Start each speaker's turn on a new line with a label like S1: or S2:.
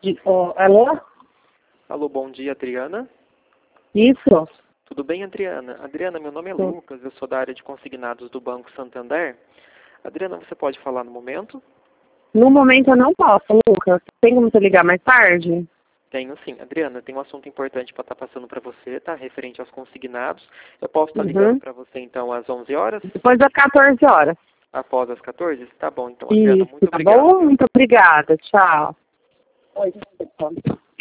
S1: Alô?
S2: Alô, bom dia, Adriana.
S1: Isso?
S2: Tudo bem, Adriana? Adriana, meu nome é Lucas, eu sou da área de consignados do Banco Santander. Adriana, você pode falar no momento?
S1: No momento eu não posso, Lucas. Tem como você ligar mais tarde?
S2: Tenho sim. Adriana, tem um assunto importante para estar passando para você, tá? Referente aos consignados. Eu posso estar ligando para você, então, às 11 horas?
S1: Depois das 14 horas.
S2: Após as 14? Tá bom, então, Adriana,
S1: Isso,
S2: muito
S1: tá
S2: obrigado.
S1: bom? Muito obrigada. Tchau. Oi,